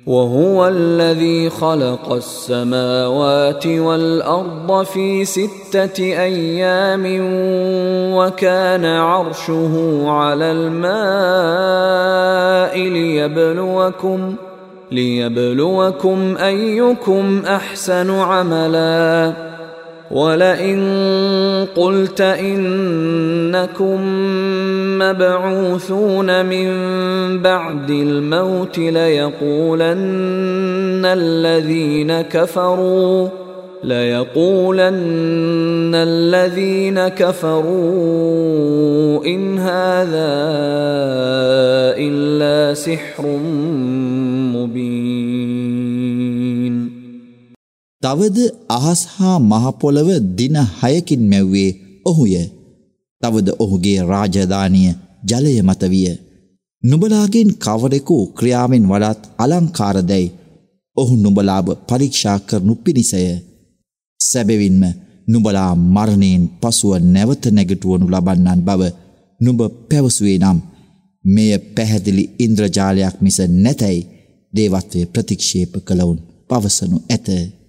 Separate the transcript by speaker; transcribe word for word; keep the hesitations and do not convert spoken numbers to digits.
Speaker 1: وهو الذي خلق السماوات والأرض في ستة أيام وكان عرشه على الماء ليبلوكم ليبلوكم أيكم أحسن عملا ولئن قلت إنكم مبعوثون من بعد الموت ليقولن الذين كفروا ليقولن الذين كفروا إن هذا إلا سحر مبين.
Speaker 2: තවද අහස් හා මහ පොළව දින හයකින් මැව්වේ ඔහුය. තවද ඔහුගේ රාජධානිය ජලය මත විය. නුඹලාගෙන් කවරෙකු ක්‍රියාවෙන් වඩාත් අලංකාරදැයි ඔහු නුඹලාව පරීක්ෂා කරනු පිණිසය. සැබවින්ම නුඹලා මරණයෙන් පසුව නැවත නැගිටවනු ලබන්නන් බව නුඹ පැවසුවේ නම් මෙය පැහැදිලි ඉන්ද්‍රජාලයක් මිස නැතැයි දේවත්වය ප්‍රතික්ෂේප කළවුන් පවසනු ඇත.